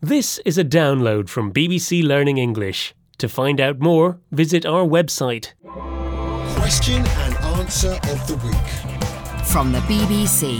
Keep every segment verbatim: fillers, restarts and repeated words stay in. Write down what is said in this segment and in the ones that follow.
This is a download from B B C Learning English. To find out more, visit our website. Question and answer of the week. From the B B C.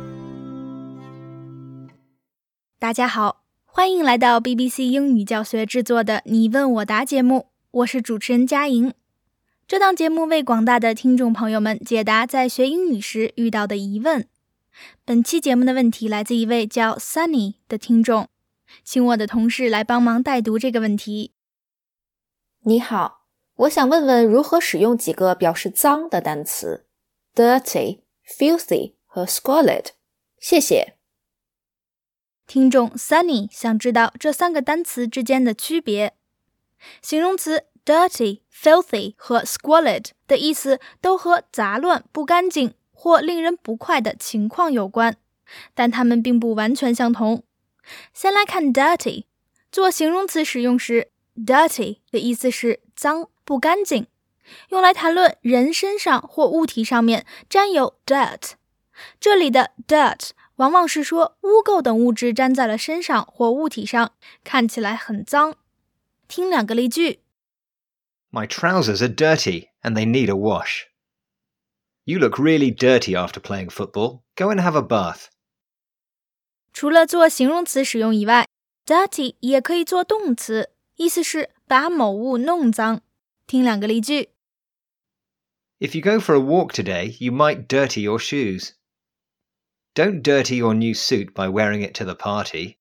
大家好，欢迎来到 B B C 英语教学制作的你问我答节目，我是主持人佳莹。这档节目为广大的听众朋友们解答在学英语时遇到的疑问。本期节目的问题来自一位叫 Sunny 的听众，请我的同事来帮忙代读这个问题。 你好，我想问问如何使用几个表示脏的单词 dirty, filthy 和 squalid。谢谢。 听众 Sunny 想知道这三个单词之间的区别。形容词 dirty, filthy 和 squalid 的意思都和杂乱、不干净或令人不快的情况有关，但它们并不完全相同。先来看 dirty， 做形容词使用时 dirty 的意思是脏、不干净，用来谈论人身上或物体上面沾有 dirt。 这里的 dirt 往往是说污垢等物质沾在了身上或物体上，看起来很脏。听两个例句。 My trousers are dirty and they need a wash. You look really dirty after playing football. Go and have a bath. 除了做形容词使用以外， dirty 也可以做动词，意思是把某物弄脏。听两个例句。 If you go for a walk today, you might dirty your shoes. Don't dirty your new suit by wearing it to the party.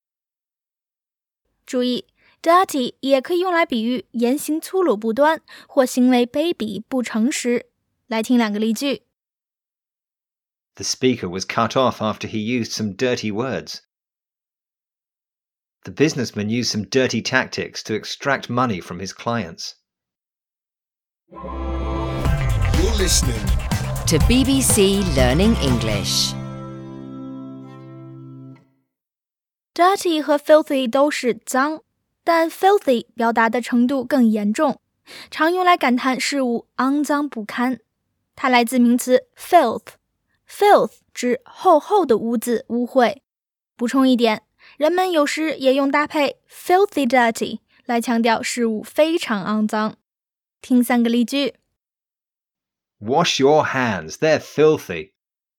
注意 dirty 也可以用来比喻言行粗鲁不端或行为卑鄙不诚实。来听两个例句。 The speaker was cut off after he used some dirty words. The businessman used some dirty tactics to extract money from his clients. You're listening To B B C Learning English. dirty 和 filthy 都是脏，但 filthy 表达的程度更严重，常用来感叹事物肮脏不堪。它来自名词 filth， filth 指厚厚的污渍、污秽。补充一点，人们有时也用搭配 filthy dirty 来强调事物非常肮脏。听三个例句。 Wash your hands, they're filthy.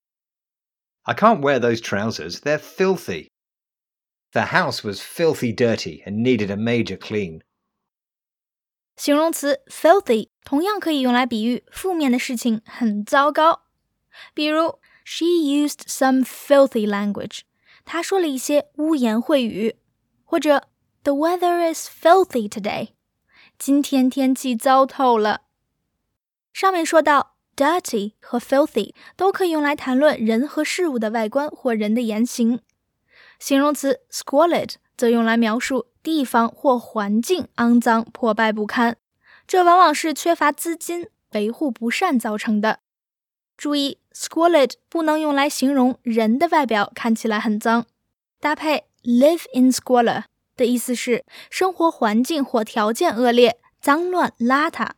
I can't wear those trousers, they're filthy. The house was filthy dirty and needed a major clean. 形容词 filthy 同样可以用来比喻负面的事情很糟糕。比如 She used some filthy language. 她说了一些污言秽语。或者 The weather is filthy today. 今天天气糟透了。上面说到 dirty 和 filthy 都可以用来谈论人和事物的外观或人的言行。形容词 squalid 则用来描述地方或环境肮脏破败不堪，这往往是缺乏资金、维护不善造成的。注意 squalid 不能用来形容人的外表看起来很脏，搭配 live in squalor 的意思是生活环境或条件恶劣、脏乱邋遢。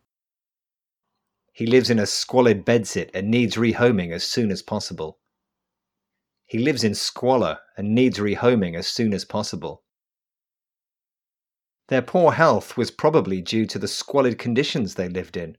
He lives in a squalid bedsit and needs rehoming as soon as possible. He lives in squalor and needs rehoming as soon as possible. Their poor health was probably due to the squalid conditions they lived in.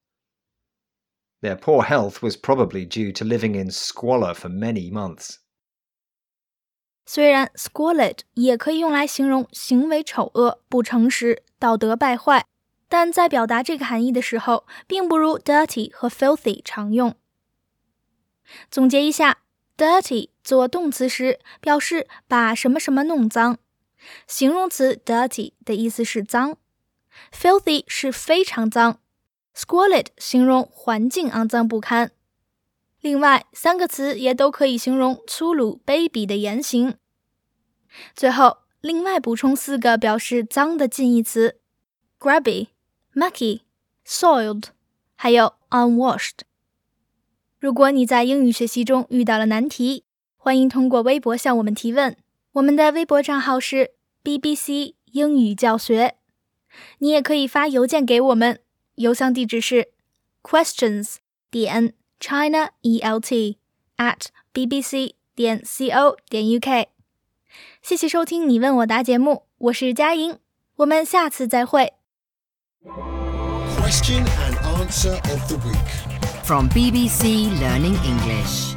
Their poor health was probably due to living in squalor for many months. 虽然 squalid 也可以用来形容行为丑恶、不诚实、道德败坏，但在表达这个含义的时候，并不如 dirty 和 filthy 常用。总结一下， dirty 做动词时表示把什么什么弄脏，形容词 dirty 的意思是脏， filthy 是非常脏， squalid 形容环境肮脏不堪。另外三个词也都可以形容粗鲁卑鄙的言行。最后另外补充四个表示脏的近义词 grubby, mucky, soiled 还有 unwashed。 如果你在英语学习中遇到了难题，欢迎通过微博向我们提问，我们的微博账号是 B B C 英语教学。你也可以发邮件给我们，邮箱地址是 questions 点 chinalt at bbc 点 co 点 uk。 谢谢收听你问我答节目，我是佳莹，我们下次再会。 Question and answer of the week. From B B C Learning English.